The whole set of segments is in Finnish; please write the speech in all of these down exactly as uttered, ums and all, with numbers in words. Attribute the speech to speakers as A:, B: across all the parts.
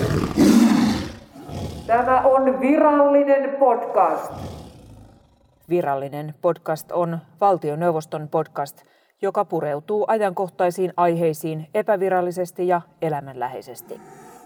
A: Tämä on virallinen podcast.
B: Virallinen podcast on valtioneuvoston podcast, joka pureutuu ajankohtaisiin aiheisiin epävirallisesti ja elämänläheisesti.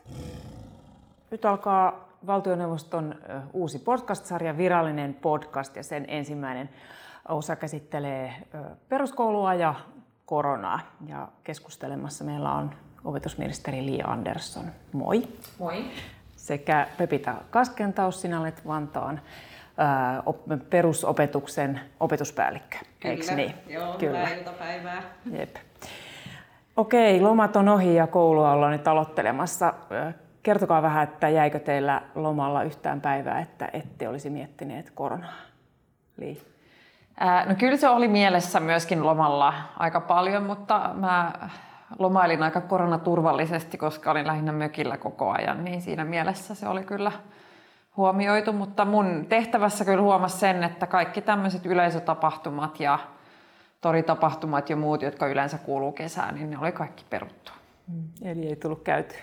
B: Nyt alkaa valtioneuvoston uusi podcast-sarja Virallinen podcast ja sen ensimmäinen osa käsittelee peruskoulua ja koronaa. Ja keskustelemassa meillä on opetusministeri Li Andersson. Moi.
C: Moi.
B: Sekä Pepita Kaskentaus, sinä olet Vantaan ää, perusopetuksen opetuspäällikkö.
C: Kyllä,
B: Eiks niin?
C: Joo,
B: Kyllä.
C: hyvää iltapäivää.
B: Jep. Okei, lomat on ohi ja koulua ollaan nyt aloittelemassa. Kertokaa vähän, että jäikö teillä lomalla yhtään päivää, että ette olisi miettineet koronaa? Li.
C: Ää, no kyllä se oli mielessä myöskin lomalla aika paljon, mutta mä lomailin aika koronaturvallisesti, koska olin lähinnä mökillä koko ajan, niin siinä mielessä se oli kyllä huomioitu, mutta mun tehtävässä kyllä huomasi sen, että kaikki tämmöiset yleisötapahtumat ja toritapahtumat ja muut, jotka yleensä kuuluu kesään, niin ne oli kaikki peruttu.
B: Eli ei tullut käyty.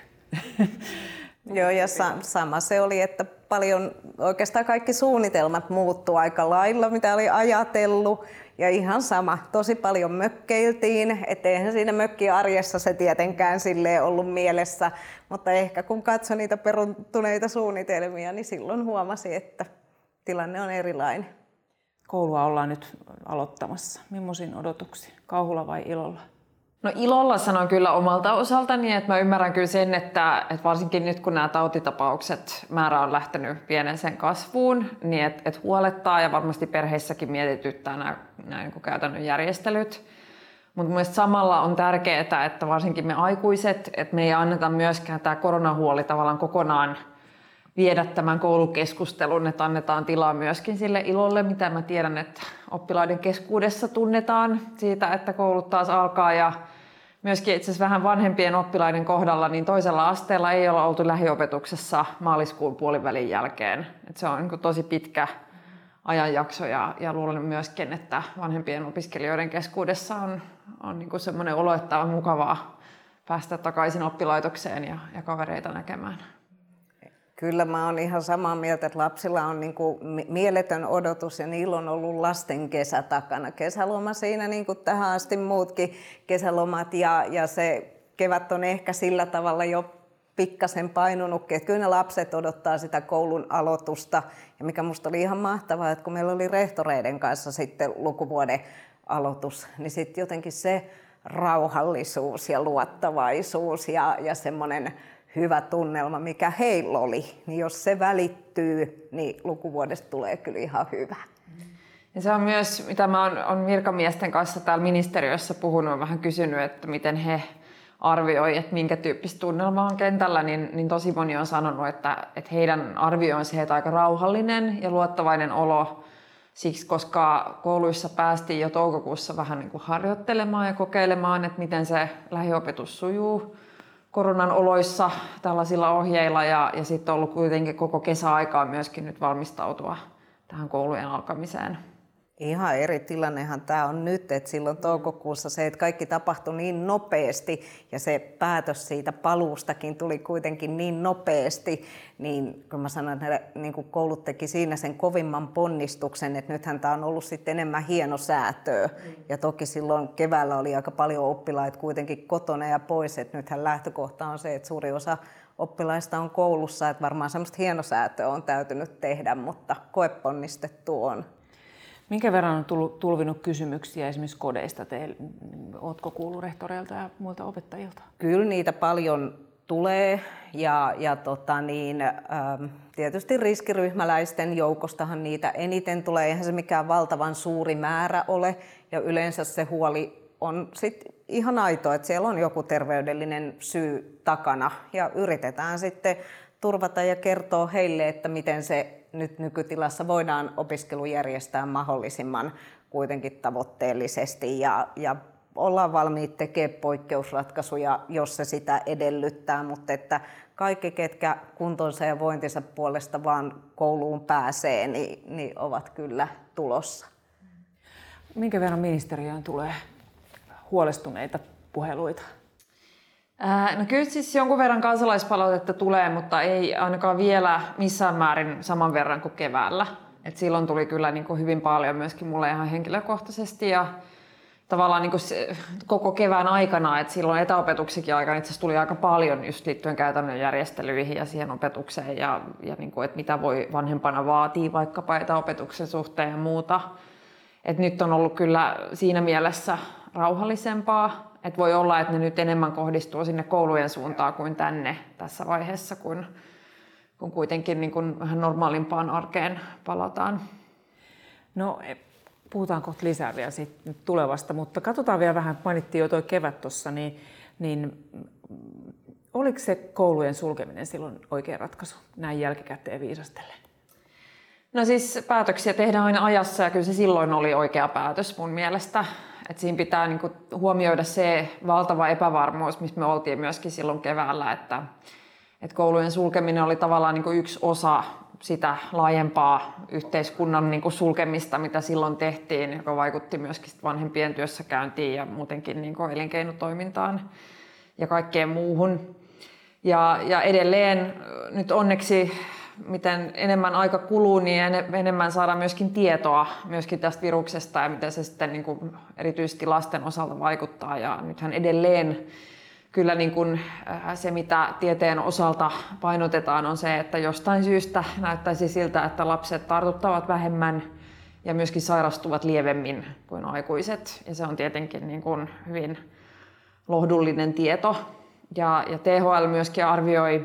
D: Joo, ja sa- sama se oli, että paljon oikeastaan kaikki suunnitelmat muuttu aika lailla, mitä oli ajatellut. Ja ihan sama, tosi paljon mökkeiltiin, etteihän siinä mökkiarjessa se tietenkään silleen ollut mielessä. Mutta ehkä kun katsoi niitä peruntuneita suunnitelmia, niin silloin huomasi, että tilanne on erilainen.
B: Koulua ollaan nyt aloittamassa. Millaisin odotuksia? Kauhulla vai ilolla?
C: No ilolla sanon kyllä omalta osaltani, että mä ymmärrän kyllä sen, että, että varsinkin nyt kun nämä tautitapaukset määrä on lähtenyt pienen sen kasvuun, niin että, että huolettaa ja varmasti perheissäkin mietityttää nämä, nämä niin kuin käytännön järjestelyt. Mutta mielestäni samalla on tärkeää, että varsinkin me aikuiset, että me ei anneta myöskään tämä koronahuoli tavallaan kokonaan viedä tämän koulukeskustelun, että annetaan tilaa myöskin sille ilolle, mitä mä tiedän, että oppilaiden keskuudessa tunnetaan siitä, että koulut taas alkaa ja myöskin itse asiassa vähän vanhempien oppilaiden kohdalla, niin toisella asteella ei olla oltu lähiopetuksessa maaliskuun puolivälin jälkeen. Että se on niin kuin tosi pitkä ajanjakso ja, ja luulen myöskin, että vanhempien opiskelijoiden keskuudessa on, on niin kuin semmoinen olo, että on mukavaa päästä takaisin oppilaitokseen ja, ja kavereita näkemään.
D: Kyllä mä oon ihan samaa mieltä, että lapsilla on niin kuin mieletön odotus ja niillä on ollut lasten kesä takana. Kesäloma siinä niin kuin tähän asti muutkin kesälomat ja, ja se kevät on ehkä sillä tavalla jo pikkasen painunutkin. Että kyllä ne lapset odottaa sitä koulun aloitusta ja mikä musta oli ihan mahtavaa, että kun meillä oli rehtoreiden kanssa sitten lukuvuoden aloitus, niin sitten jotenkin se rauhallisuus ja luottavaisuus ja, ja semmoinen hyvä tunnelma, mikä heillä oli, niin jos se välittyy, niin lukuvuodesta tulee kyllä ihan hyvä.
C: Ja se on myös, mitä mä oon, on virkamiesten kanssa täällä ministeriössä puhunut, vähän kysynyt, että miten he arvioi, että minkä tyyppistä tunnelmaa on kentällä, niin, niin tosi moni on sanonut, että, että heidän arvio on se, että aika rauhallinen ja luottavainen olo, siksi koska kouluissa päästiin jo toukokuussa vähän niin kuin harjoittelemaan ja kokeilemaan, että miten se lähiopetus sujuu koronan oloissa tällaisilla ohjeilla ja, ja sitten on ollut kuitenkin koko kesäaikaa myöskin nyt valmistautua tähän koulujen alkamiseen.
D: Ihan eri tilannehan tämä on nyt, että silloin toukokuussa se, että kaikki tapahtui niin nopeasti ja se päätös siitä paluustakin tuli kuitenkin niin nopeasti, niin kun mä sanon, että niin kuin koulut teki siinä sen kovimman ponnistuksen, että nythän tämä on ollut sitten enemmän hienosäätöä. Mm. Ja toki silloin keväällä oli aika paljon oppilaita kuitenkin kotona ja pois, että nythän lähtökohta on se, että suuri osa oppilaista on koulussa, että varmaan semmoista hienosäätöä on täytynyt tehdä, mutta koeponnistettu on.
B: Minkä verran on tullut, tulvinut kysymyksiä esimerkiksi kodeista? Oletko kuullut rehtoreilta ja muilta opettajilta?
D: Kyllä niitä paljon tulee ja, ja tota niin, ähm, tietysti riskiryhmäläisten joukostahan niitä eniten tulee. Eihän se mikään valtavan suuri määrä ole ja yleensä se huoli on sit ihan aito, että siellä on joku terveydellinen syy takana ja yritetään sitten turvata ja kertoa heille, että miten se nyt nykytilassa voidaan opiskelu järjestää mahdollisimman kuitenkin tavoitteellisesti ja, ja ollaan valmiit tekemään poikkeusratkaisuja, jos se sitä edellyttää, mutta että kaikki, ketkä kuntonsa ja vointinsa puolesta vaan kouluun pääsee, niin, niin ovat kyllä tulossa.
B: Minkä verran ministeriöön tulee huolestuneita puheluita?
C: No kyllä siis jonkun verran kansalaispalautetta tulee, mutta ei ainakaan vielä missään määrin saman verran kuin keväällä. Et silloin tuli kyllä niin kuin hyvin paljon myöskin mulle ihan henkilökohtaisesti ja tavallaan niin kuin se, koko kevään aikana, että silloin etäopetuksikin aikana itse asiassa tuli aika paljon just liittyen käytännön järjestelyihin ja siihen opetukseen ja, ja niin kuin, että mitä voi vanhempana vaatia vaikkapa etäopetuksen suhteen ja muuta. Et nyt on ollut kyllä siinä mielessä rauhallisempaa. Et voi olla, että ne nyt enemmän kohdistuu sinne koulujen suuntaan kuin tänne tässä vaiheessa, kun, kun kuitenkin niin kuin vähän normaalimpaan arkeen palataan.
B: No, puhutaan kohta lisää vielä siitä nyt tulevasta, mutta katsotaan vielä vähän, mainittiin jo tuo kevät tuossa, niin, niin oliko se koulujen sulkeminen silloin oikea ratkaisu näin jälkikäteen viisastellen?
C: No siis päätöksiä tehdään aina ajassa ja kyllä se silloin oli oikea päätös mun mielestä. Et siinä pitää niinku huomioida se valtava epävarmuus, missä me oltiin myöskin silloin keväällä, että et koulujen sulkeminen oli tavallaan niinku yksi osa sitä laajempaa yhteiskunnan niinku sulkemista, mitä silloin tehtiin, joka vaikutti myöskin vanhempien työssäkäyntiin ja muutenkin niinku elinkeinotoimintaan ja kaikkeen muuhun. Ja, ja edelleen nyt onneksi, miten enemmän aika kuluu, niin enemmän saadaan myöskin tietoa myöskin tästä viruksesta ja miten se sitten niin kuin erityisesti lasten osalta vaikuttaa. Ja nythän edelleen kyllä niin kuin se, mitä tieteen osalta painotetaan, on se, että jostain syystä näyttäisi siltä, että lapset tartuttavat vähemmän ja myöskin sairastuvat lievemmin kuin aikuiset. Ja se on tietenkin niin kuin hyvin lohdullinen tieto. Ja, ja T H L myöskin arvioi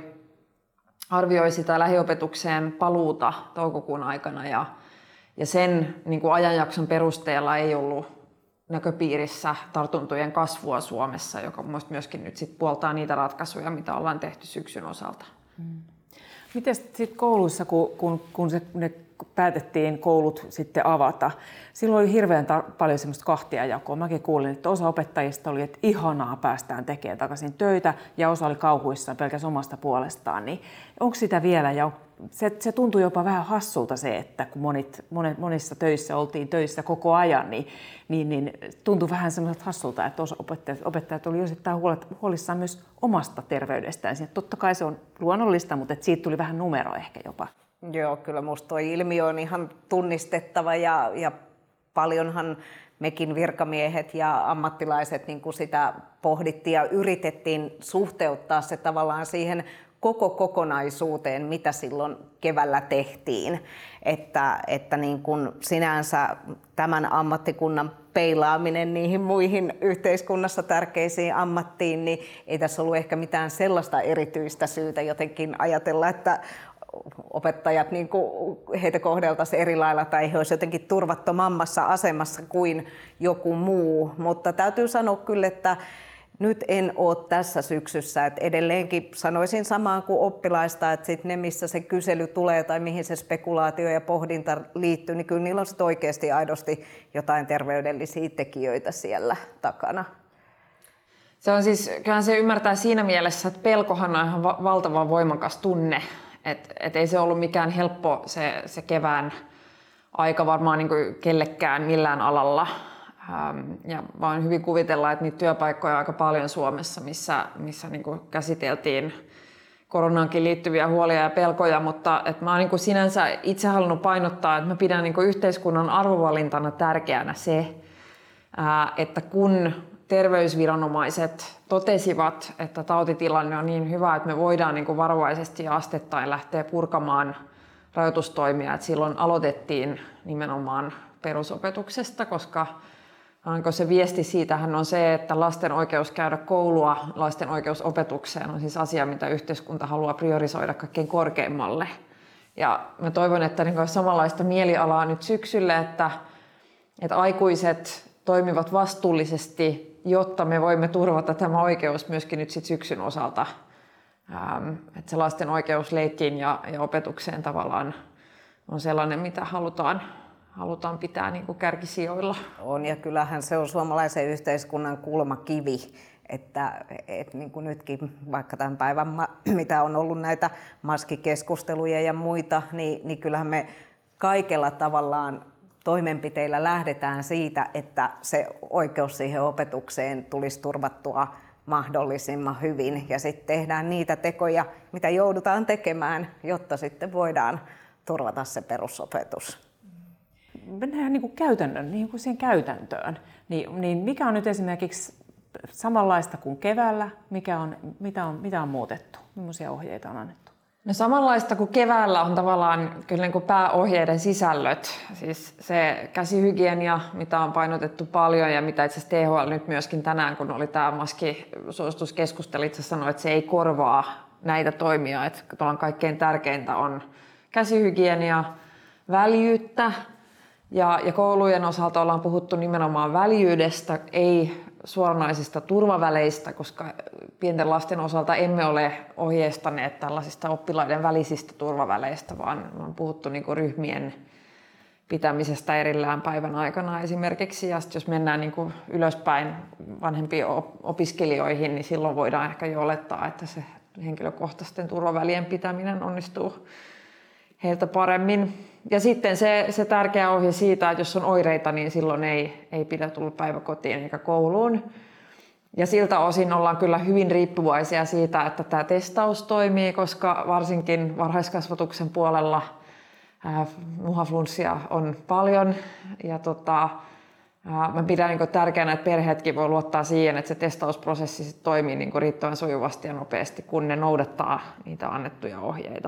C: arvioi sitä lähiopetukseen paluuta toukokuun aikana ja, ja sen niin kuin ajanjakson perusteella ei ollut näköpiirissä tartuntojen kasvua Suomessa, joka myöskin nyt sit puoltaa niitä ratkaisuja, mitä ollaan tehty syksyn osalta.
B: Hmm. Miten sitten kouluissa, kun, kun, kun se, ne päätettiin koulut sitten avata, silloin oli hirveän tar- paljon semmoista kahtiajakoa. Mäkin kuulin, että osa opettajista oli, että ihanaa päästään tekemään takaisin töitä ja osa oli kauhuissaan pelkästään omasta puolestaan. Niin onko sitä vielä? Ja se, se tuntui jopa vähän hassulta se, että kun monit, monet, monissa töissä oltiin töissä koko ajan, niin, niin, niin tuntui vähän semmoiselta hassulta, että osa opettajat, opettajat oli osittain huolissaan myös omasta terveydestään. Siinä, totta kai se on luonnollista, mutta siitä tuli vähän numero ehkä jopa.
D: Joo, kyllä musta tuo ilmiö on ihan tunnistettava ja, ja paljonhan mekin virkamiehet ja ammattilaiset niin kuin sitä pohdittiin ja yritettiin suhteuttaa se tavallaan siihen koko kokonaisuuteen, mitä silloin keväällä tehtiin. Että, että niin kuin sinänsä tämän ammattikunnan peilaaminen niihin muihin yhteiskunnassa tärkeisiin ammattiin, niin ei tässä ollut ehkä mitään sellaista erityistä syytä jotenkin ajatella, että opettajat, niin kuin heitä kohdeltaisiin eri lailla tai he olisivat jotenkin turvattomammassa asemassa kuin joku muu. Mutta täytyy sanoa kyllä, että nyt en ole tässä syksyssä. Että edelleenkin sanoisin samaan kuin oppilaista, että sit ne, missä se kysely tulee tai mihin se spekulaatio ja pohdinta liittyy, niin kyllä niillä on sit oikeasti aidosti jotain terveydellisiä tekijöitä siellä takana.
C: Se on siis, kyllähän se ymmärtää siinä mielessä, että pelkohan on ihan va- valtavan voimakas tunne. Et, et ei se ollut mikään helppo se, se kevään aika varmaan niin kuin kellekään millään alalla. Ähm, ja voin hyvin kuvitella, että niitä työpaikkoja on aika paljon Suomessa, missä, missä niin kuin käsiteltiin koronaankin liittyviä huolia ja pelkoja, mutta et mä oon niin kuin sinänsä itse halunnut painottaa, että mä pidän niin kuin yhteiskunnan arvovalintana tärkeänä se, ää, että kun terveysviranomaiset totesivat, että tautitilanne on niin hyvä, että me voidaan niin kuin varovaisesti ja astettain lähteä purkamaan rajoitustoimia. Että silloin aloitettiin nimenomaan perusopetuksesta, koska se viesti siitähän on se, että lasten oikeus käydä koulua, lasten oikeus opetukseen on siis asia, mitä yhteiskunta haluaa priorisoida kaikkein korkeimmalle. Ja mä toivon, että niin kuin samanlaista mielialaa nyt syksylle, että, että aikuiset toimivat vastuullisesti, jotta me voimme turvata tämä oikeus myöskin nyt sit syksyn osalta. Ähm, että se lasten oikeus leikkiin ja, ja opetukseen tavallaan on sellainen, mitä halutaan, halutaan pitää niin kuin kärkisijoilla.
D: On, ja kyllähän se on suomalaisen yhteiskunnan kulmakivi. Että et niin kuin nytkin, vaikka tämän päivän, mitä on ollut näitä maskikeskusteluja ja muita, niin, niin kyllähän me kaikella tavallaan toimenpiteillä lähdetään siitä, että se oikeus siihen opetukseen tulisi turvattua mahdollisimman hyvin ja sitten tehdään niitä tekoja, mitä joudutaan tekemään, jotta sitten voidaan turvata se perusopetus.
B: Mennään niin kuin käytännön, niin kuin siihen käytäntöön. Niin, niin mikä on nyt esimerkiksi samanlaista kuin keväällä, mikä on, mitä, on, mitä on muutettu, millaisia ohjeita on annettu?
C: No samanlaista kuin keväällä on tavallaan kyllä niin kuin pääohjeiden sisällöt, siis se käsihygienia, mitä on painotettu paljon ja mitä itse asiassa T H L nyt myöskin tänään, kun oli tämä maskisuosituskeskustelu, itse sanoi, että se ei korvaa näitä toimia, että kaikkein tärkeintä on käsihygienia, väljyyttä ja, ja koulujen osalta ollaan puhuttu nimenomaan väljyydestä, ei suoranaisista turvaväleistä, koska pienten lasten osalta emme ole ohjeistaneet tällaisista oppilaiden välisistä turvaväleistä, vaan on puhuttu niin kuin ryhmien pitämisestä erillään päivän aikana esimerkiksi. Ja jos mennään niin kuin ylöspäin vanhempiin opiskelijoihin, niin silloin voidaan ehkä jo olettaa, että se henkilökohtaisten turvavälien pitäminen onnistuu heiltä paremmin. Ja sitten se, se tärkeä ohje siitä, että jos on oireita, niin silloin ei, ei pidä tulla päiväkotiin eikä kouluun. Ja siltä osin ollaan kyllä hyvin riippuvaisia siitä, että tämä testaus toimii, koska varsinkin varhaiskasvatuksen puolella ää, muhaflunssia on paljon. Ja tota, ää, mä pidän niin tärkeänä, että perheetkin voi luottaa siihen, että se testausprosessi sit toimii niin riittävän sujuvasti ja nopeasti, kun ne noudattaa niitä annettuja ohjeita.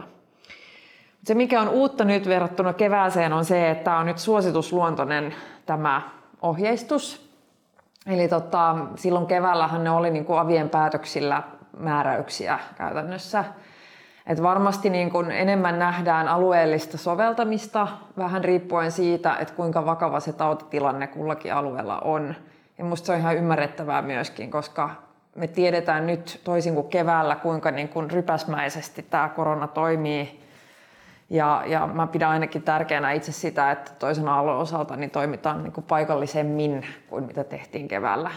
C: Se, mikä on uutta nyt verrattuna kevääseen, on se, että tämä on nyt suositusluontoinen tämä ohjeistus. Eli tota, silloin keväällähän ne oli niin kuin avien päätöksillä määräyksiä käytännössä. Et varmasti niin kuin enemmän nähdään alueellista soveltamista, vähän riippuen siitä, että kuinka vakava se tautitilanne kullakin alueella on. Ja musta se on ihan ymmärrettävää myöskin, koska me tiedetään nyt toisin kuin keväällä, kuinka niin kuin rypäsmäisesti tämä korona toimii. Ja, ja mä pidän ainakin tärkeänä itse sitä, että toisen alueen osalta niin toimitaan niin kuin paikallisemmin kuin mitä tehtiin keväällä.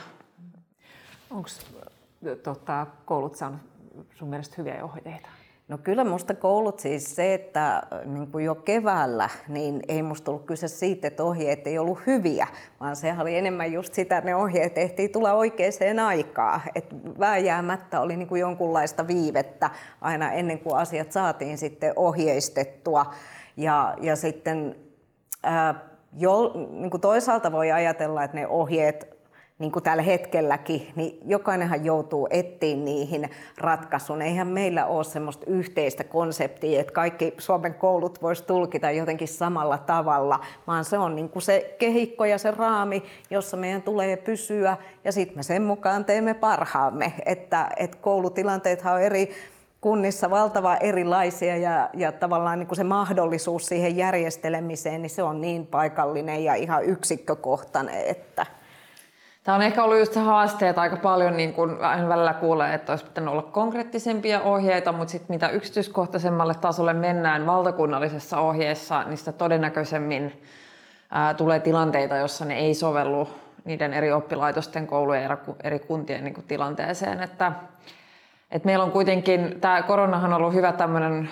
B: Onko tota, koulut saanut sun mielestä hyviä ohjeita?
D: No kyllä musta koulut siis se, että niin kuin jo keväällä, niin ei musta ollut kyse siitä, että ohjeet ei ollut hyviä, vaan sehän oli enemmän just sitä, että ne ohjeet tehtiin tulla oikeaan aikaan. Että vääjäämättä oli niin kuin jonkunlaista viivettä aina ennen kuin asiat saatiin sitten ohjeistettua. Ja, ja sitten ää, jo, niin kuin toisaalta voi ajatella, että ne ohjeet, niin kuin tällä hetkelläkin, niin jokainenhan joutuu etsiin niihin ratkaisun. Eihän meillä ole semmoista yhteistä konseptia, että kaikki Suomen koulut vois tulkita jotenkin samalla tavalla, vaan se on niin kuin se kehikko ja se raami, jossa meidän tulee pysyä, ja sitten me sen mukaan teemme parhaamme. Että, että koulutilanteethan on eri kunnissa valtavan erilaisia, ja, ja tavallaan niin kuin se mahdollisuus siihen järjestelemiseen, niin se on niin paikallinen ja ihan yksikkökohtainen, että
C: tämä on ehkä ollut just se haaste, että aika paljon niin kun välillä kuulee, että olisi pitänyt olla konkreettisempia ohjeita, mutta sitten mitä yksityiskohtaisemmalle tasolle mennään valtakunnallisessa ohjeessa, niin sitä todennäköisemmin ää, tulee tilanteita, jossa ne ei sovellu niiden eri oppilaitosten, koulujen ja eri kuntien niin kun tilanteeseen. Että, että meillä on kuitenkin, tämä koronahan on ollut hyvä tämmöinen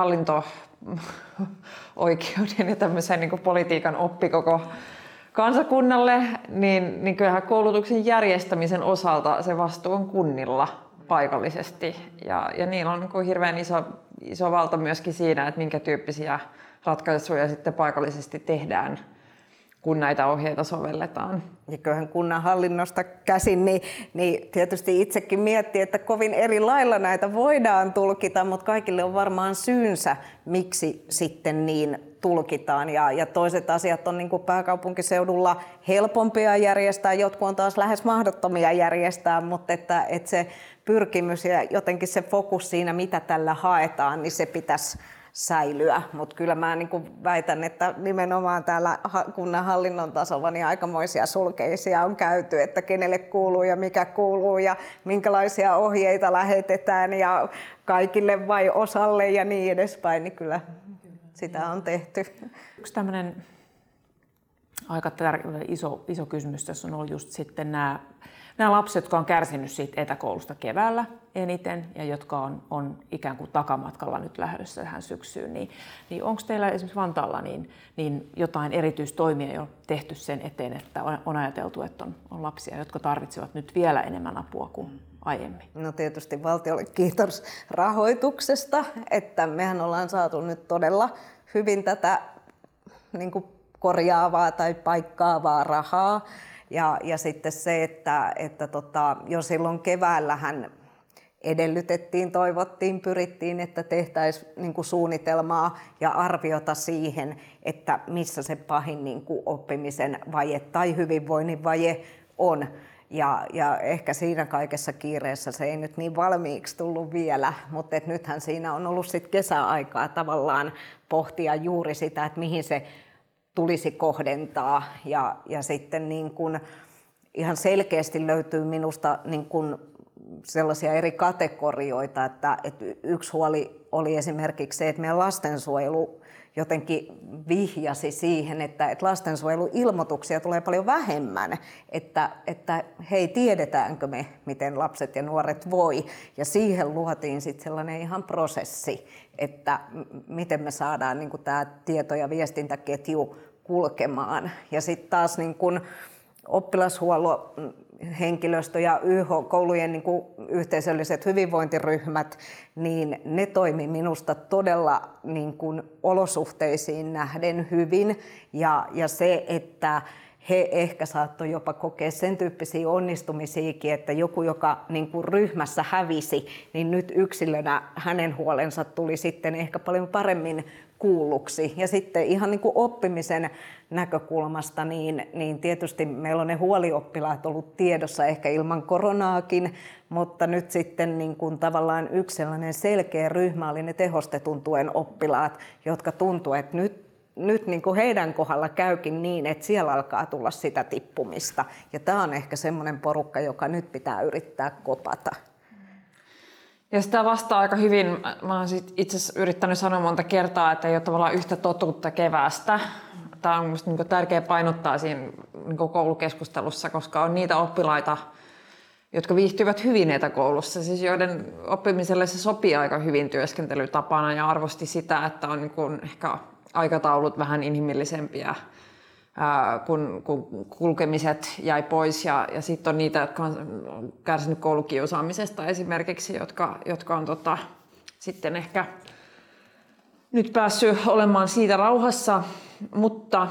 C: hallinto-oikeuden ja tämmöisen niin kun politiikan oppi koko kansakunnalle, niin, niin kyllähän koulutuksen järjestämisen osalta se vastuu on kunnilla paikallisesti. Ja, ja niillä on niin hirveän iso, iso valta myöskin siinä, että minkä tyyppisiä ratkaisuja sitten paikallisesti tehdään, kun näitä ohjeita sovelletaan.
D: Ja kyllähän kunnan hallinnosta käsin, niin, niin tietysti itsekin miettii, että kovin eri lailla näitä voidaan tulkita, mutta kaikille on varmaan syynsä, miksi sitten niin tulkitaan. Ja, ja toiset asiat on niin kuin pääkaupunkiseudulla helpompia järjestää, jotkut on taas lähes mahdottomia järjestää, mutta että, että se pyrkimys ja jotenkin se fokus siinä, mitä tällä haetaan, niin se pitäisi säilyä, mutta kyllä mä niin kuin väitän, että nimenomaan täällä kunnan hallinnon tasolla niin aikamoisia sulkeisia on käyty, että kenelle kuuluu ja mikä kuuluu ja minkälaisia ohjeita lähetetään ja kaikille vai osalle ja niin edespäin, niin kyllä sitä on tehty.
B: Yksi tämmöinen aika tär- iso, iso kysymys tässä on ollut just sitten nämä, nämä lapset, jotka on kärsinyt siitä etäkoulusta keväällä eniten ja jotka on, on ikään kuin takamatkalla nyt lähdössä tähän syksyyn, niin, niin onko teillä esimerkiksi Vantaalla niin, niin jotain erityistoimia jo tehty sen eteen, että on, on ajateltu, että on, on lapsia, jotka tarvitsevat nyt vielä enemmän apua kuin aiemmin?
D: No tietysti valtiolle kiitos rahoituksesta, että mehän ollaan saatu nyt todella hyvin tätä niin kuin korjaavaa tai paikkaavaa rahaa. Ja, ja sitten se, että, että tota, jo silloin keväällähän edellytettiin, toivottiin, pyrittiin, että tehtäisiin niin kuin suunnitelmaa ja arviota siihen, että missä se pahin niin kuin oppimisen vaje tai hyvinvoinnin vaje on. Ja, ja ehkä siinä kaikessa kiireessä se ei nyt niin valmiiksi tullut vielä, mutta et nythän siinä on ollut sit kesäaikaa tavallaan pohtia juuri sitä, että mihin se tulisi kohdentaa. Ja, ja sitten niin kun ihan selkeästi löytyy minusta niin kun sellaisia eri kategorioita, että, että yksi huoli oli esimerkiksi se, että meidän lastensuojelu jotenkin vihjasi siihen, että, että lastensuojeluilmoituksia tulee paljon vähemmän, että, että hei, tiedetäänkö me, miten lapset ja nuoret voi. Ja siihen luotiin sitten sellainen ihan prosessi, että miten me saadaan niin kuin tämä tieto- ja viestintäketju kulkemaan. Ja sitten taas niin kuin oppilashuollon henkilöstö ja Y H-koulujen niin kuin yhteisölliset hyvinvointiryhmät, niin ne toimi minusta todella niin kuin olosuhteisiin nähden hyvin. Ja, ja se, että he ehkä saattoi jopa kokea sen tyyppisiä onnistumisiakin, että joku, joka niin kuin ryhmässä hävisi, niin nyt yksilönä hänen huolensa tuli sitten ehkä paljon paremmin kuulluksi. Ja sitten ihan niin kuin oppimisen näkökulmasta, niin, niin tietysti meillä on ne huolioppilaat ollut tiedossa ehkä ilman koronaakin, mutta nyt sitten niin kuin tavallaan yksi sellainen selkeä ryhmä oli ne tehostetun tuen oppilaat, jotka tuntuu, että nyt Nyt niin kuin heidän kohdalla käykin niin, että siellä alkaa tulla sitä tippumista. Ja tämä on ehkä semmoinen porukka, joka nyt pitää yrittää kopata.
C: Ja sitä vastaa aika hyvin. Mä oon itse asiassa yrittänyt sanoa monta kertaa, että ei ole tavallaan yhtä totuutta keväästä. Tämä on mielestäni niin tärkeää painottaa siinä niin koulukeskustelussa, koska on niitä oppilaita, jotka viihtyvät hyvin etäkoulussa, siis joiden oppimiselle se sopii aika hyvin työskentelytapana ja arvosti sitä, että on niin kuin ehkä aikataulut vähän inhimillisempiä, ää, kun, kun kulkemiset jäi pois. Ja, ja sitten on niitä, jotka on kärsinyt koulukiusaamisesta esimerkiksi, jotka, jotka on tota, sitten ehkä nyt päässyt olemaan siitä rauhassa. Mutta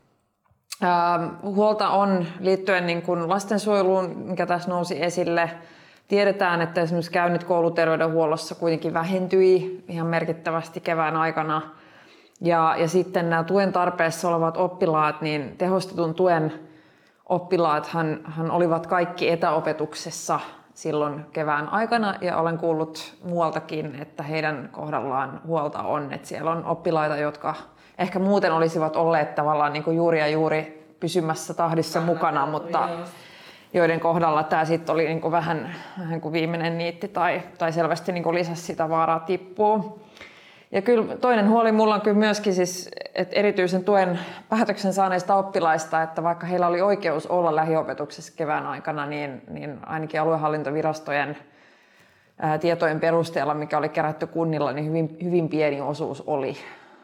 C: ää, huolta on liittyen niin kuin lastensuojeluun, mikä tässä nousi esille. Tiedetään, että esimerkiksi käynnit kouluterveydenhuollossa kuitenkin vähentyi ihan merkittävästi kevään aikana. Ja, ja sitten nämä tuen tarpeessa olevat oppilaat, niin tehostetun tuen oppilaathan hän olivat kaikki etäopetuksessa silloin kevään aikana. Ja olen kuullut muualtakin, että heidän kohdallaan huolta on, että siellä on oppilaita, jotka ehkä muuten olisivat olleet tavallaan niin kuin juuri ja juuri pysymässä tahdissa mukana, mutta joiden kohdalla tämä sitten oli niin kuin vähän, vähän kuin viimeinen niitti tai, tai selvästi niin kuin lisäsi sitä vaaraa tippuu. Ja kyllä toinen huoli mulla on kyllä myöskin siis, että erityisen tuen päätöksen saaneista oppilaista, että vaikka heillä oli oikeus olla lähiopetuksessa kevään aikana, niin, niin ainakin aluehallintovirastojen ää, tietojen perusteella, mikä oli kerätty kunnilla, niin hyvin, hyvin pieni osuus oli.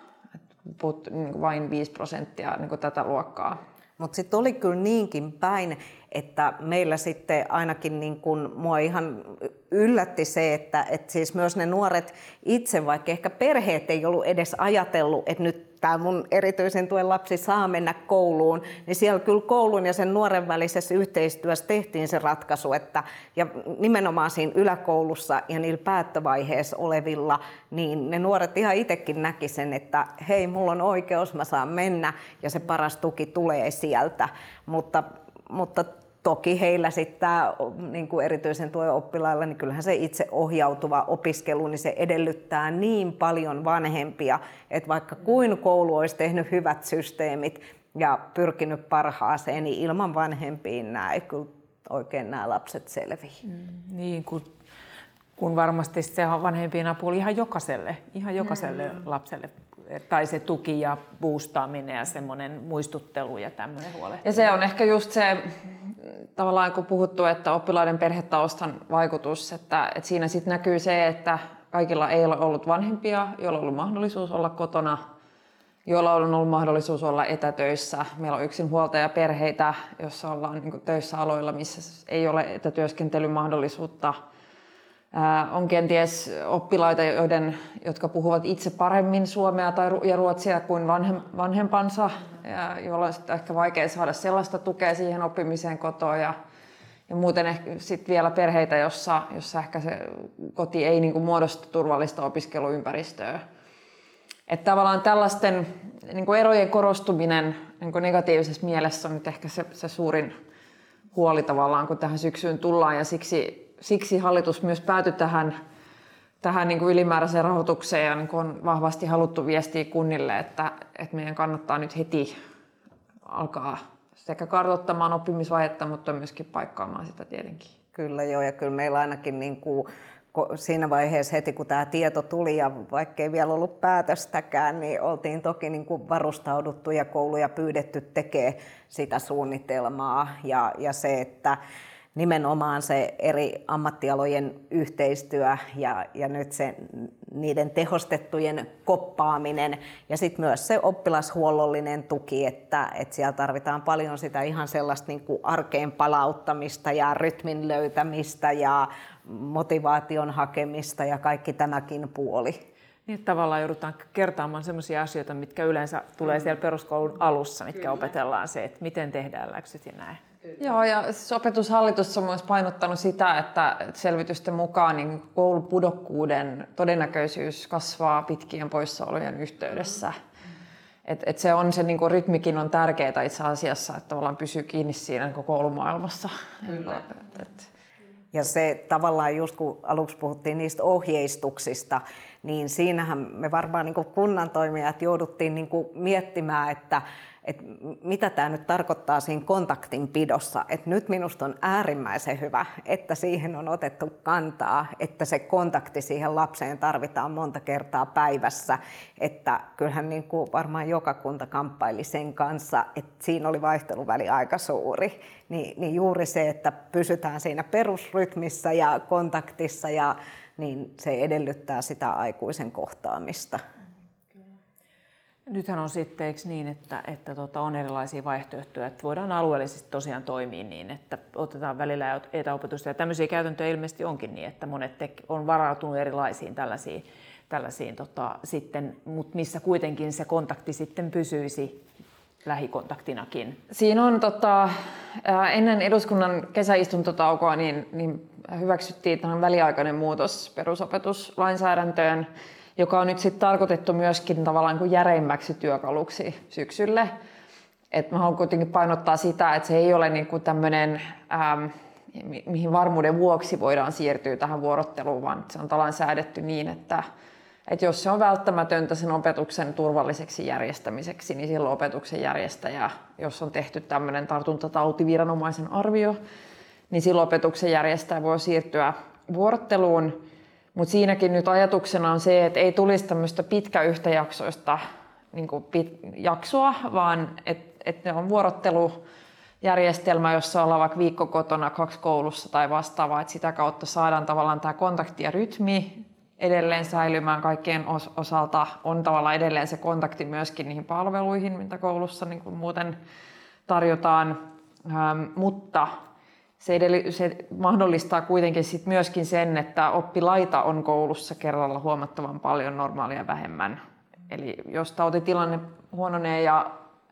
C: Puhut, niin vain viisi prosenttia niin tätä luokkaa.
D: Mutta sitten oli kyllä niinkin päin, että meillä sitten ainakin niin kun mua ihan yllätti se, että, että siis myös ne nuoret itse, vaikka ehkä perheet ei ollut edes ajatellut, että nyt tämä mun erityisen tuen lapsi saa mennä kouluun, niin siellä kyllä koulun ja sen nuoren välisessä yhteistyössä tehtiin se ratkaisu, että ja nimenomaan siinä yläkoulussa ja niillä päättövaiheessa olevilla, niin ne nuoret ihan itsekin näki sen, että hei, mulla on oikeus, mä saan mennä ja se paras tuki tulee sieltä, mutta Mutta toki heillä sitten tämä niin kuin erityisen tuen oppilailla, niin kyllähän se itse ohjautuva opiskelu, niin se edellyttää niin paljon vanhempia, että vaikka kuin koulu olisi tehnyt hyvät systeemit ja pyrkinyt parhaaseen, niin ilman vanhempiin nämä ei kyllä oikein nämä lapset selviä. Mm,
B: niin, kun, kun varmasti se vanhempien apu oli ihan jokaiselle, ihan jokaiselle mm. lapselle. Tai se tuki ja boostaaminen ja semmoinen muistuttelu ja tämmöinen huolehtiminen.
C: Ja se on ehkä just se, tavallaan kun puhuttu, että oppilaiden perhetaustan vaikutus, että, että siinä sitten näkyy se, että kaikilla ei ole ollut vanhempia, joilla on ollut mahdollisuus olla kotona. joilla on ollut mahdollisuus olla etätöissä. Meillä on yksinhuoltajaperheitä, joissa ollaan niin kuin töissä aloilla, missä ei ole etätyöskentelymahdollisuutta. Ää, on kenties oppilaita, joiden, jotka puhuvat itse paremmin suomea tai ja ruotsia kuin vanhem, vanhempansa, ja joilla on sitten ehkä vaikea saada sellaista tukea siihen oppimiseen kotoa. Ja, ja muuten ehkä sit vielä perheitä, jossa, jossa ehkä se koti ei niin kuin muodosta turvallista opiskeluympäristöä. Että tavallaan tällaisten niin kuin erojen korostuminen niin kuin negatiivisessa mielessä on nyt ehkä se, se suurin huoli tavallaan, kun tähän syksyyn tullaan. Ja siksi, siksi hallitus myös päätyi tähän, tähän niin kuin ylimääräiseen rahoitukseen ja niin kuin on vahvasti haluttu viestiä kunnille, että, että meidän kannattaa nyt heti alkaa sekä kartoittamaan oppimisvajetta, mutta myöskin paikkaamaan sitä tietenkin.
D: Kyllä joo, ja kyllä meillä ainakin niin kuin siinä vaiheessa heti, kun tämä tieto tuli, ja vaikkei vielä ollut päätöstäkään, niin oltiin toki niin kuin varustauduttu ja kouluja pyydetty tekemään sitä suunnitelmaa. Ja, ja se, että nimenomaan se eri ammattialojen yhteistyö ja, ja nyt se niiden tehostettujen koppaaminen ja sitten myös se oppilashuollollinen tuki, että, että siellä tarvitaan paljon sitä ihan sellaista niin kuin arkeen palauttamista ja rytmin löytämistä ja motivaation hakemista ja kaikki tämäkin puoli.
B: Niin, tavallaan joudutaan kertaamaan sellaisia asioita, mitkä yleensä tulee siellä peruskoulun alussa, mitkä Kyllä. opetellaan se, että miten tehdään läksyt ja näin.
C: Kyllä. Joo, ja siis opetushallitus on myös painottanut sitä, että selvitysten mukaan niin koulupudokkuuden todennäköisyys kasvaa pitkien poissaolojen yhteydessä. Mm. Et, et se on se niin kuin rytmikin on tärkeää itse asiassa, että tavallaan pysyy kiinni siinä niin kuin koulumaailmassa. Kyllä. Et, et.
D: Ja se tavallaan just kun aluksi puhuttiin niistä ohjeistuksista, niin siinähän me varmaan niin kuin kunnan toimijat jouduttiin niin kuin miettimään, että että mitä tämä nyt tarkoittaa siinä kontaktinpidossa. Että nyt minusta on äärimmäisen hyvä, että siihen on otettu kantaa, että se kontakti siihen lapseen tarvitaan monta kertaa päivässä. Että kyllähän niin kuin varmaan joka kunta kamppaili sen kanssa, että siinä oli vaihteluväli aika suuri. Ni, niin juuri se, että pysytään siinä perusrytmissä ja kontaktissa, ja, niin se edellyttää sitä aikuisen kohtaamista.
B: Nythän on sitten eikö niin, että, että tota, on erilaisia vaihtoehtoja, että voidaan alueellisesti tosiaan toimia niin, että otetaan välillä etäopetusta. Ja tämmöisiä käytäntöjä ilmeisesti onkin niin, että monet on varautunut erilaisiin tällaisiin, tällaisiin tota, sitten, mutta missä kuitenkin se kontakti sitten pysyisi lähikontaktinakin.
C: Siinä on tota, ennen eduskunnan kesäistuntotaukoa niin, niin hyväksyttiin tähän väliaikainen muutos perusopetuslainsäädäntöön, joka on nyt sitten tarkoitettu myöskin tavallaan kuin järeimmäksi työkaluksi syksylle. Et mä haluan kuitenkin painottaa sitä, että se ei ole niinku tämmöinen, ähm, mihin varmuuden vuoksi voidaan siirtyä tähän vuorotteluun, vaan se on tavallaan säädetty niin, että, että jos se on välttämätöntä sen opetuksen turvalliseksi järjestämiseksi, niin silloin opetuksen järjestäjä, jos on tehty tämmöinen tartuntatautiviranomaisen arvio, niin silloin opetuksen järjestäjä voi siirtyä vuorotteluun. Mutta siinäkin nyt ajatuksena on se, että ei tulisi tämmöistä pitkäyhtäjaksoista niin kuin pit, jaksoa, vaan että et ne on vuorottelujärjestelmä, jossa ollaan vaikka viikko kotona, kaksi koulussa tai vastaavaa. Että sitä kautta saadaan tavallaan tämä kontakti ja rytmi edelleen säilymään kaikkien os- osalta. On tavallaan edelleen se kontakti myöskin niihin palveluihin, mitä koulussa niin kuin muuten tarjotaan, ähm, mutta Se, edell- se mahdollistaa kuitenkin sit myöskin sen, että oppilaita on koulussa kerralla huomattavan paljon normaalia vähemmän. Eli jos tautitilanne huononee ja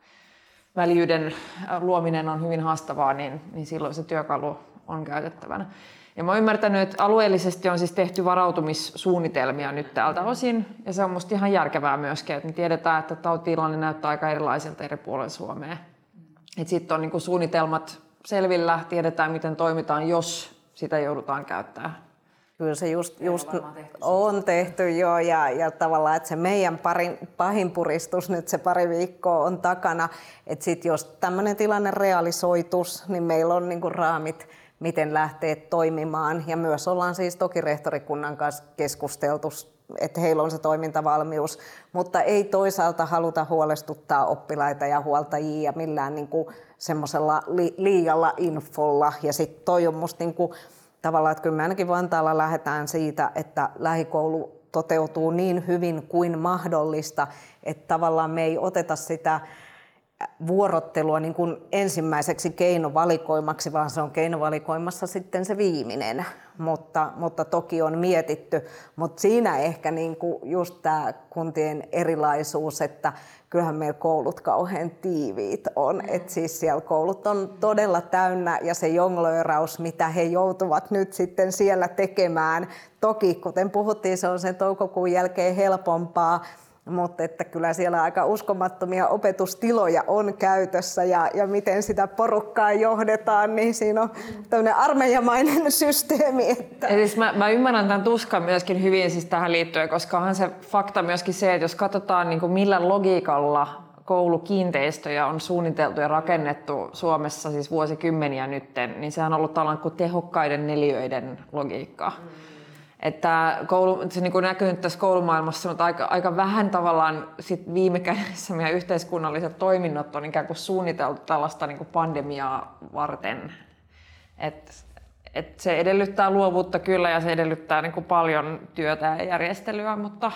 C: väljyyden luominen on hyvin haastavaa, niin, niin silloin se työkalu on käytettävänä. Ja mä oon ymmärtänyt, että alueellisesti on siis tehty varautumissuunnitelmia nyt tältä osin, ja se on musta ihan järkevää myöskin, että me tiedetään, että tautitilanne näyttää aika erilaiselta eri puolilla Suomea. Sitten on niinku suunnitelmat selvillä, tiedetään miten toimitaan, jos sitä joudutaan käyttämään.
D: Kyllä se just, just on tehty, on tehty jo, ja, ja tavallaan, että se meidän parin, pahin puristus nyt se pari viikkoa on takana, että sit jos tämmöinen tilanne realisoitus, niin meillä on niinku raamit, miten lähtee toimimaan, ja myös ollaan siis toki rehtorikunnan kanssa keskusteltu, että heillä on se toimintavalmius, mutta ei toisaalta haluta huolestuttaa oppilaita ja huoltajia millään niinku semmoisella li, liialla infolla. Ja sitten toi on musta niinku, tavallaan, että kyllä me ainakin Vantaalla lähdetään siitä, että lähikoulu toteutuu niin hyvin kuin mahdollista, että tavallaan me ei oteta sitä vuorottelua niin kuin ensimmäiseksi keinovalikoimaksi, vaan se on keinovalikoimassa sitten se viimeinen. Mutta, mutta toki on mietitty, mutta siinä ehkä niin kuin just tämä kuntien erilaisuus, että kyllähän meillä koulut kauhean tiiviit on. Mm. Että siis siellä koulut on todella täynnä ja se jonglööraus, mitä he joutuvat nyt sitten siellä tekemään. Toki, kuten puhuttiin, se on sen toukokuun jälkeen helpompaa, mutta että kyllä siellä aika uskomattomia opetustiloja on käytössä ja, ja miten sitä porukkaa johdetaan, niin siinä on tämmöinen armeijamainen systeemi. Että...
C: Siis mä, mä ymmärrän tämän tuskan myöskin hyvin siis tähän liittyen, koska onhan se fakta myöskin se, että jos katsotaan niin kuin millä logiikalla koulukiinteistöjä on suunniteltu ja rakennettu Suomessa siis vuosikymmeniä nytten, niin sehän on ollut tällainen kuin tehokkaiden neliöiden logiikka. Mm. Että koulu, se niin kuin näkyy nyt tässä koulumaailmassa, mutta aika, aika vähän tavallaan sit viime kädessä meidän yhteiskunnalliset toiminnot on ikään kuin suunniteltu tällaista niin kuin pandemiaa varten. Et, et se edellyttää luovuutta kyllä ja se edellyttää niin kuin paljon työtä ja järjestelyä, mutta,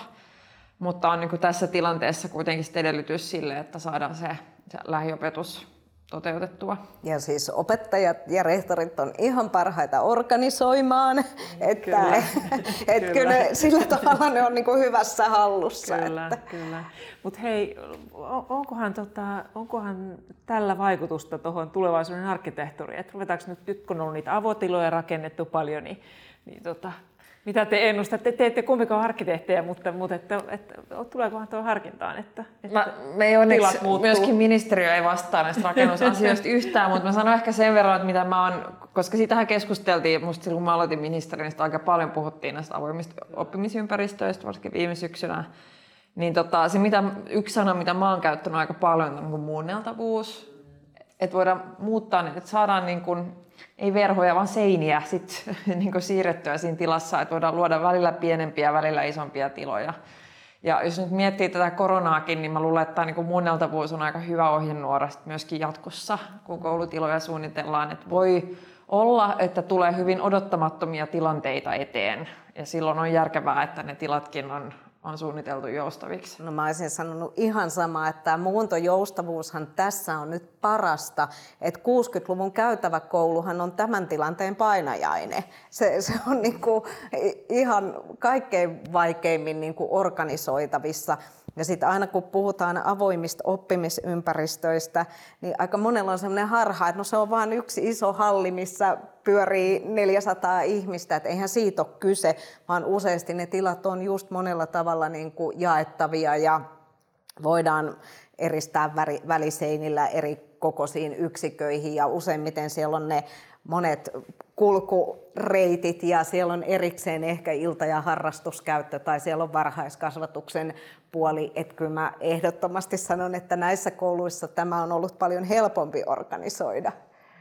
C: mutta on niin kuin tässä tilanteessa kuitenkin sit edellytys sille, että saadaan se, se lähiopetus toteutettua.
D: Ja siis opettajat ja rehtorit on ihan parhaita organisoimaan, että
B: kyllä.
D: et kyllä. kyllä sillä tavalla ne on niin kuin hyvässä hallussa.
B: Kyllä,
D: että.
B: kyllä. Mutta hei, onkohan, tota, onkohan tällä vaikutusta tuohon tulevaisuuden arkkitehtuuriin? Et ruvetaanko nyt, nyt kun on ollut niitä avotiloja rakennettu paljon, niin, niin tota, mitä te ennustatte? Te ette kumpikaan arkkitehtejä, mutta, mutta että, että, tuleekohan tuo harkintaan, että, että
C: mä, me ei onneksi, myöskin ministeriö ei vastaa näistä rakennusasioista yhtään, mutta mä sanon ehkä sen verran, että mitä mä oon, koska siitähän keskusteltiin, musta silloin kun mä aloitin ministeriöstä, aika paljon puhuttiin näistä avoimista oppimisympäristöistä, varsinkin viime syksynä, niin tota, se mitä, yksi sana, mitä mä oon käyttänyt aika paljon, on niin muunneltavuus, että voidaan muuttaa, että saadaan niin kuin, ei verhoja, vaan seiniä sit, niin kuin siirrettyä siinä tilassa, että voidaan luoda välillä pienempiä, välillä isompia tiloja. Ja jos nyt miettii tätä koronaakin, niin mä luulen, että tämä niin kuin muunneltavuus on aika hyvä ohjenuora myöskin jatkossa, kun koulutiloja suunnitellaan. Että voi olla, että tulee hyvin odottamattomia tilanteita eteen, ja silloin on järkevää, että ne tilatkin on on suunniteltu joustaviksi.
D: No mä olisin sanonut ihan samaa, että tämä muuntojoustavuushan tässä on nyt parasta, että kuusikymmentäluvun käytäväkouluhan on tämän tilanteen painajainen. Se, se on niinku ihan kaikkein vaikeimmin niinku organisoitavissa. Ja sitten aina kun puhutaan avoimista oppimisympäristöistä, niin aika monella on sellainen harha, että no se on vain yksi iso halli, missä pyörii neljäsataa ihmistä, että eihän siitä ole kyse, vaan useasti ne tilat on just monella tavalla niin kuin jaettavia ja voidaan eristää väliseinillä eri kokoisiin yksiköihin ja useimmiten siellä on ne monet kulkureitit ja siellä on erikseen ehkä ilta- ja harrastuskäyttö tai siellä on varhaiskasvatuksen puoli. Että kyllä mä ehdottomasti sanon, että näissä kouluissa tämä on ollut paljon helpompi organisoida.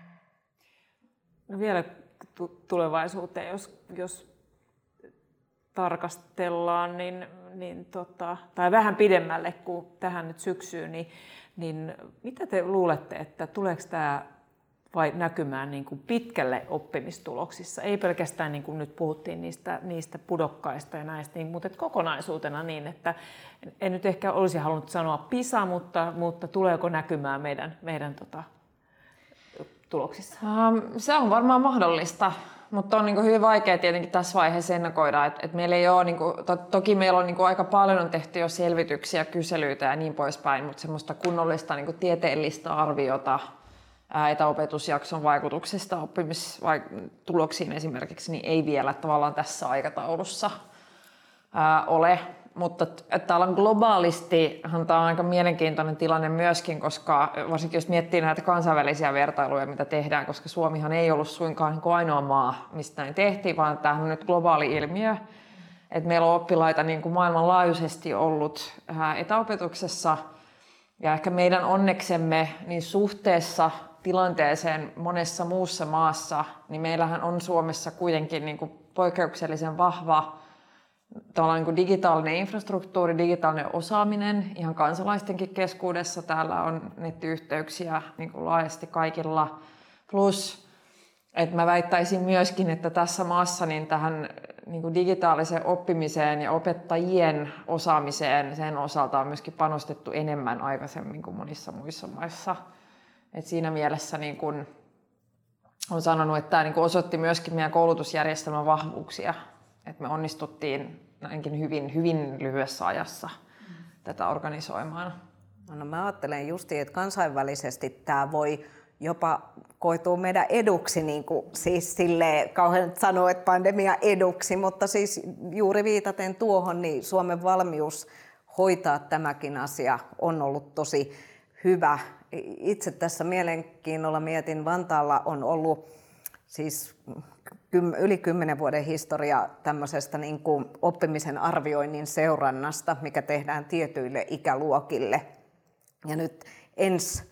B: No vielä tulevaisuuteen, jos, jos tarkastellaan, niin, niin tota, tai vähän pidemmälle kuin tähän nyt syksyyn, niin, niin mitä te luulette, että tuleeko tämä vai näkymään niin kuin pitkälle oppimistuloksissa? Ei pelkästään, niin kuin nyt puhuttiin niistä, niistä pudokkaista ja näistä, niin, mutta kokonaisuutena niin, että en nyt ehkä olisi halunnut sanoa PISA, mutta, mutta tuleeko näkymään meidän, meidän tota, tuloksissa?
C: Se on varmaan mahdollista, mutta on niin hyvin vaikea tietenkin tässä vaiheessa ennakoida. Et, et meillä ei ole, niin kuin, to, toki meillä on niin aika paljon on tehty jo selvityksiä, kyselyitä ja niin poispäin, mutta semmoista kunnollista niin tieteellistä arviota etäopetusjakson vaikutuksesta oppimistuloksiin esimerkiksi, niin ei vielä tavallaan tässä aikataulussa ää, ole. Mutta täällä on globaalistihan tämä on aika mielenkiintoinen tilanne myöskin, koska varsinkin jos miettii näitä kansainvälisiä vertailuja, mitä tehdään, koska Suomihan ei ollut suinkaan ainoa maa, mistä näin tehtiin, vaan tämähän on nyt globaali ilmiö. Et meillä on oppilaita niin kuin maailmanlaajuisesti ollut etäopetuksessa, ja ehkä meidän onneksemme niin suhteessa tilanteeseen monessa muussa maassa, niin meillähän on Suomessa kuitenkin niin kuin poikkeuksellisen vahva niin kuin digitaalinen infrastruktuuri, digitaalinen osaaminen ihan kansalaistenkin keskuudessa. Täällä on nettiyhteyksiä niin kuin laajasti kaikilla. Plus, että mä väittäisin myöskin, että tässä maassa niin tähän niin kuin digitaaliseen oppimiseen ja opettajien osaamiseen sen osalta on myöskin panostettu enemmän aikaisemmin kuin monissa muissa maissa. Et siinä mielessä niin kuin olen sanonut, että tämä niin kuin osoitti myöskin meidän koulutusjärjestelmän vahvuuksia. Että me onnistuttiin ainakin hyvin, hyvin lyhyessä ajassa mm. tätä organisoimaan.
D: No mä ajattelen justiin, että kansainvälisesti tämä voi jopa koituu meidän eduksi, niin kuin siis silleen, kauhean sanoa, että pandemia eduksi, mutta siis juuri viitaten tuohon, niin Suomen valmius hoitaa tämäkin asia on ollut tosi hyvä. Itse tässä mielenkiinnolla mietin, Vantaalla on ollut siis yli kymmenen vuoden historia tämmöisestä niin kuin oppimisen arvioinnin seurannasta, mikä tehdään tietyille ikäluokille. Ja nyt ensi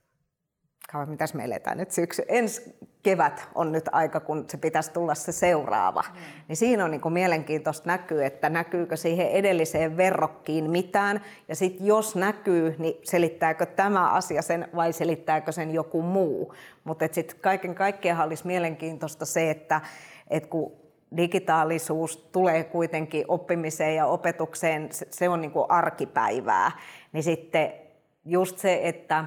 D: Mitäs me eletään nyt syksy? Ensi kevät on nyt aika, kun se pitäisi tulla se seuraava. Mm. Niin siinä on niin kuin mielenkiintoista näkyy, että näkyykö siihen edelliseen verrokkiin mitään. Ja sitten jos näkyy, niin selittääkö tämä asia sen vai selittääkö sen joku muu. Mutta sitten kaiken kaikkiaan olisi mielenkiintoista se, että et kun digitaalisuus tulee kuitenkin oppimiseen ja opetukseen, se on niin kuin arkipäivää. Niin sitten just se, että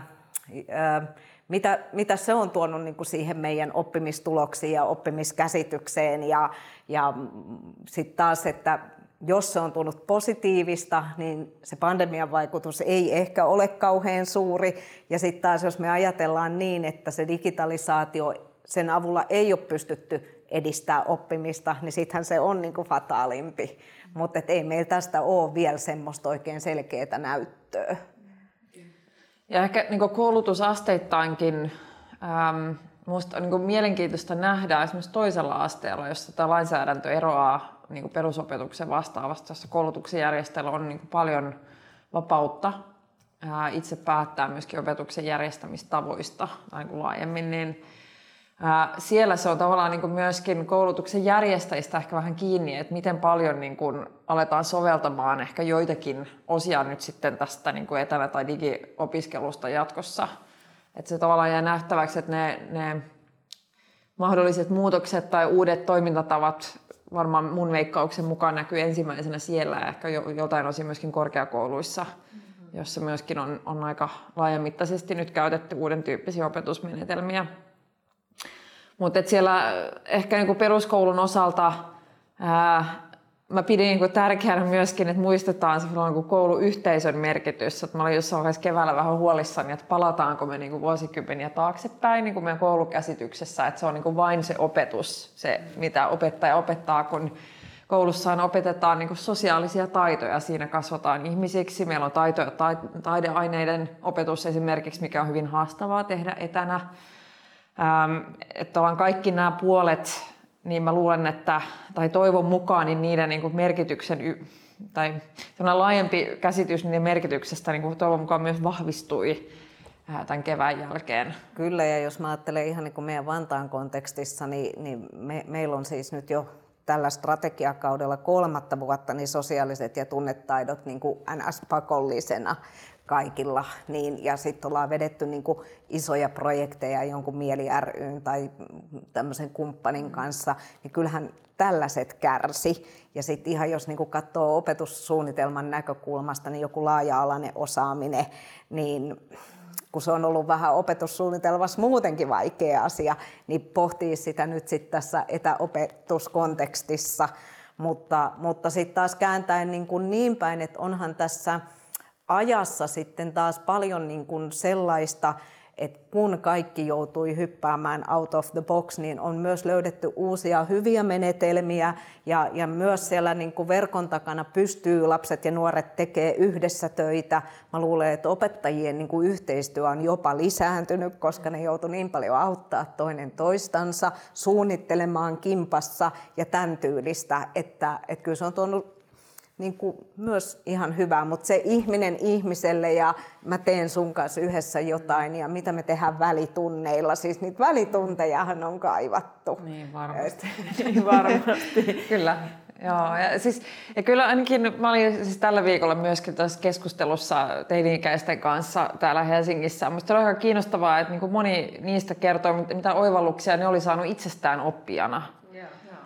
D: Mitä, mitä se on tuonut niin kuin siihen meidän oppimistuloksiin ja oppimiskäsitykseen ja, ja sitten taas, että jos se on tuonut positiivista, niin se pandemian vaikutus ei ehkä ole kauhean suuri. Ja sitten taas, jos me ajatellaan niin, että se digitalisaatio, sen avulla ei ole pystytty edistämään oppimista, niin sittenhän se on niin kuin fataalimpi. Mutta ei meillä tästä ole vielä semmoista oikein selkeää näyttöä.
C: Ja ehkä niin koulutusasteittainkin ähm, minusta on niin mielenkiintoista nähdä esimerkiksi toisella asteella, jossa tämä lainsäädäntö eroaa niin perusopetuksen vastaavasta, jossa koulutuksen järjestäjällä on niin paljon vapautta ää, itse päättää myöskin opetuksen järjestämistavoista niin laajemmin, niin ää, siellä se on tavallaan niin myöskin koulutuksen järjestäjistä ehkä vähän kiinni, että miten paljon niin kuin aletaan soveltamaan ehkä joitakin osia nyt sitten tästä niin kuin etänä- tai digiopiskelusta jatkossa. Että se tavallaan jää nähtäväksi, että ne, ne mahdolliset muutokset tai uudet toimintatavat varmaan mun veikkauksen mukaan näkyy ensimmäisenä siellä ja ehkä joltain osin myöskin korkeakouluissa, mm-hmm. jossa myöskin on, on aika laajamittaisesti nyt käytetty uuden tyyppisiä opetusmenetelmiä. Mutta siellä ehkä niinku peruskoulun osalta ää, mä pidin niinku tärkeänä myöskin, että muistetaan se niinku kouluyhteisön merkitys. Et mä olin jossain vaiheessa keväällä vähän huolissani, että palataanko me niinku vuosikymmeniä taaksepäin niinku meidän koulukäsityksessä, että se on niinku vain se opetus, se mitä opettaja opettaa, kun koulussaan opetetaan niinku sosiaalisia taitoja, siinä kasvataan ihmisiksi. Meillä on taito- ja taideaineiden opetus esimerkiksi, mikä on hyvin haastavaa tehdä etänä. Ähm, että on kaikki nämä puolet, niin mä luulen, että, tai toivon mukaan, niin niiden niin kuin merkityksen, tai laajempi käsitys niiden merkityksestä niin kuin toivon mukaan myös vahvistui tämän kevään jälkeen.
D: Kyllä, ja jos mä ajattelen ihan niin kuin meidän Vantaan kontekstissa, niin, niin me, meillä on siis nyt jo tällä strategiakaudella kolmatta vuotta niin sosiaaliset ja tunnetaidot niin kuin N S-pakollisena kaikilla, niin, ja sitten ollaan vedetty niin kuin isoja projekteja jonkun Mieli ry:n tai tämmöisen kumppanin kanssa, niin kyllähän tällaiset kärsi. Ja sitten ihan jos niin kuin katsoo opetussuunnitelman näkökulmasta, niin joku laaja-alainen osaaminen, niin kun se on ollut vähän opetussuunnitelmassa muutenkin vaikea asia, niin pohtii sitä nyt sitten tässä etäopetuskontekstissa, mutta, mutta sitten taas kääntäen niin, kuin niin päin, että onhan tässä ajassa sitten taas paljon niin kuin sellaista, että kun kaikki joutui hyppäämään out of the box, niin on myös löydetty uusia hyviä menetelmiä ja, ja myös siellä niin kuin verkon takana pystyy lapset ja nuoret tekemään yhdessä töitä. Mä luulen, että opettajien niin kuin yhteistyö on jopa lisääntynyt, koska ne joutui niin paljon auttaa toinen toistansa, suunnittelemaan kimpassa ja tämän tyylistä, että, että kyllä se on tuonut niin kuin myös ihan hyvä, mutta se ihminen ihmiselle ja mä teen sun kanssa yhdessä jotain ja mitä me tehdään välitunneilla, siis niitä välituntejahan on kaivattu.
C: Niin varmasti. niin varmasti. Kyllä. Joo, ja, siis, ja kyllä ainakin mä olin siis tällä viikolla myöskin tässä keskustelussa teini-ikäisten kanssa täällä Helsingissä. Minusta oli aika kiinnostavaa, että niin kuin moni niistä kertoi, mitä oivalluksia ne oli saanut itsestään oppijana.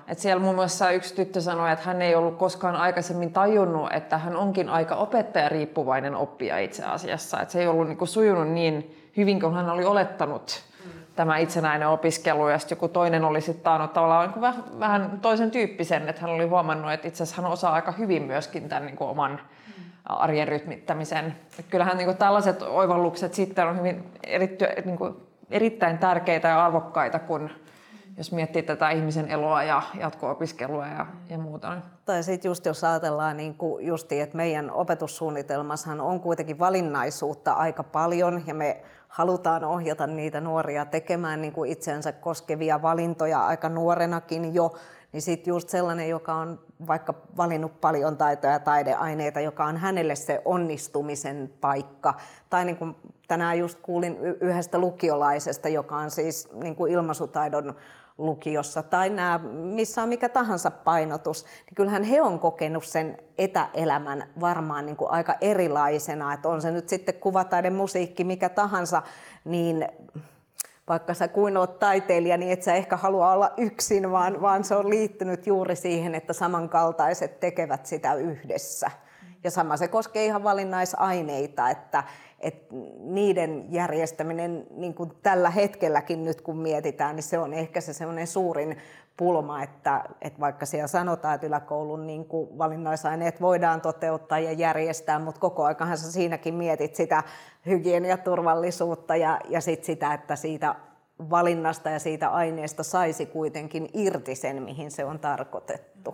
C: Et siellä muun muassa yksi tyttö sanoi, että hän ei ollut koskaan aikaisemmin tajunnut, että hän onkin aika opettajariippuvainen oppija itse asiassa. Et se ei ollut niinku sujunut niin hyvin kuin hän oli olettanut mm. tämä itsenäinen opiskelu. Ja joku toinen oli sitten taannut tavallaan niin vähän, vähän toisen tyyppisen, että hän oli huomannut, että itse asiassa hän osaa aika hyvin myöskin tämän niinku oman mm. arjen rytmittämisen. Et kyllähän niinku tällaiset oivallukset sitten on hyvin eritty, niinku erittäin tärkeitä ja arvokkaita, kun jos miettii tätä ihmisen eloa ja jatko-opiskelua ja, ja muuta.
D: Tai sitten just jos ajatellaan, niin kuin justi, että meidän opetussuunnitelmassahan on kuitenkin valinnaisuutta aika paljon ja me halutaan ohjata niitä nuoria tekemään niin kuin itseänsä koskevia valintoja aika nuorenakin jo, niin sitten just sellainen, joka on vaikka valinnut paljon taitoja ja taideaineita, joka on hänelle se onnistumisen paikka. Tai niin kuin tänään just kuulin yhdestä lukiolaisesta, joka on siis niin kuin ilmaisutaidon lukiossa tai nämä, missä on mikä tahansa painotus, niin kyllähän he on kokenut sen etäelämän varmaan niin kuin aika erilaisena, että on se nyt sitten kuvataide, musiikki, mikä tahansa, niin vaikka sä kuin oot taiteilija, niin et sä ehkä halua olla yksin, vaan, vaan se on liittynyt juuri siihen, että samankaltaiset tekevät sitä yhdessä. Ja sama se koskee ihan valinnaisaineita, että, että niiden järjestäminen niin kuin tällä hetkelläkin nyt kun mietitään, niin se on ehkä se semmoinen suurin pulma, että, että vaikka siellä sanotaan, että yläkoulun niin kuin valinnaisaineet voidaan toteuttaa ja järjestää, mutta koko aikahan sä siinäkin mietit sitä hygieniaturvallisuutta ja, ja sit sitä, että siitä valinnasta ja siitä aineesta saisi kuitenkin irti sen, mihin se on tarkoitettu.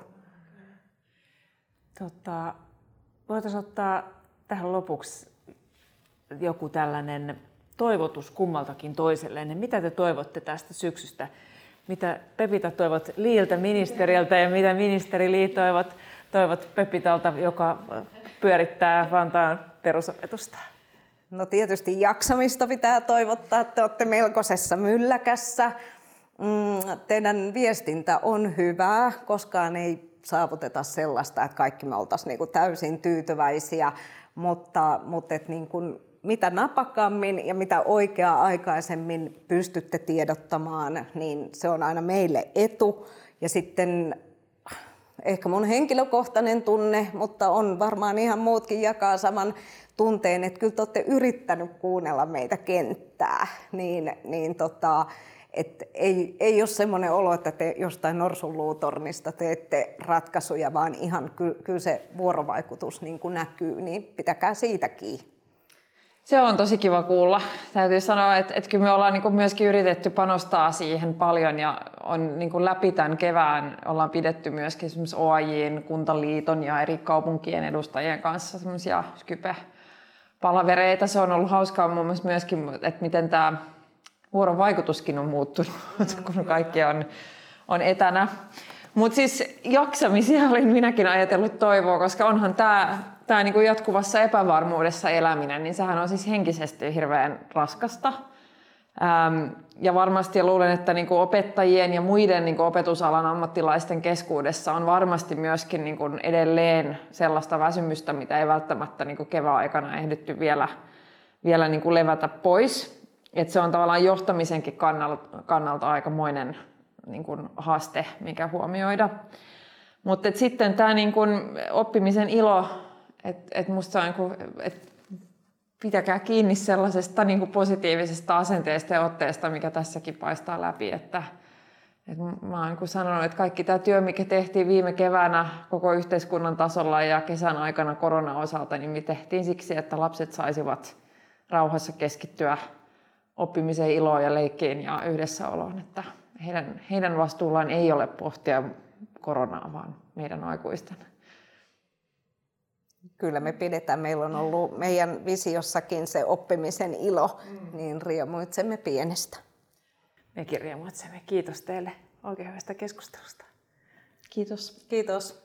B: Tota, voitaisiin ottaa tähän lopuksi joku tällainen toivotus kummaltakin toiselleen. Mitä te toivotte tästä syksystä? Mitä Pepita toivot Liiltä ministeriöltä ja mitä ministeri Li toivot, toivot Pepitalta, joka pyörittää Vantaan perusopetusta?
D: No tietysti jaksamista pitää toivottaa. Te olette melkoisessa mylläkässä. Teidän viestintä on hyvää, koskaan ei saavuteta sellaista, että kaikki me oltaisiin niin kuin täysin tyytyväisiä, mutta, mutta et niin kuin mitä napakammin ja mitä oikea-aikaisemmin pystytte tiedottamaan, niin se on aina meille etu. Ja sitten ehkä mun henkilökohtainen tunne, mutta on varmaan ihan muutkin jakaa saman tunteen, että kyllä te olette yrittänyt kuunnella meitä kenttää, niin, niin tota, et ei, ei ole semmoinen olo, että te jostain norsunluutornista teette ratkaisuja, vaan ihan ky, kyllä se vuorovaikutus niin kuin näkyy, niin pitäkää siitä kiinni.
C: Se on tosi kiva kuulla. Täytyy sanoa, että, että kyllä me ollaan niin kuin myöskin yritetty panostaa siihen paljon ja on niin kuin läpi tämän kevään ollaan pidetty myöskin esimerkiksi O A J:n, Kuntaliiton ja eri kaupunkien edustajien kanssa semmoisia Skype-palavereita. Se on ollut hauskaa mun mielestä myöskin, että miten tämä vuorovaikutuskin on muuttunut, kun kaikki on, on etänä. Mutta siis jaksamisia olin minäkin ajatellut toivoa, koska onhan tämä tää niinku jatkuvassa epävarmuudessa eläminen, niin sehän on siis henkisesti hirveän raskasta. Ähm, ja varmasti luulen, että niinku opettajien ja muiden niinku opetusalan ammattilaisten keskuudessa on varmasti myöskin niinku edelleen sellaista väsymystä, mitä ei välttämättä niinku kevään aikana ehditty vielä, vielä niinku levätä pois. Et se on tavallaan johtamisenkin kannalta, kannalta aikamoinen niin kuin haaste, mikä huomioida. Mutta sitten tämä niin kuin oppimisen ilo, että et musta on, että pitäkää kiinni sellaisesta niin kuin positiivisesta asenteesta ja otteesta, mikä tässäkin paistaa läpi. Että, et mä oon niin sanonut, että kaikki tämä työ, mikä tehtiin viime keväänä koko yhteiskunnan tasolla ja kesän aikana korona-osalta, niin me tehtiin siksi, että lapset saisivat rauhassa keskittyä oppimiseen, iloon ja leikkiin ja yhdessäoloon. Että heidän, heidän vastuullaan ei ole pohtia koronaa, vaan meidän aikuisten.
D: Kyllä me pidetään. Meillä on ollut meidän visiossakin se oppimisen ilo, mm. niin riemuitsemme pienestä.
B: Mekin riemuitsemme. Kiitos teille oikein hyvästä keskustelusta.
C: Kiitos.
D: Kiitos.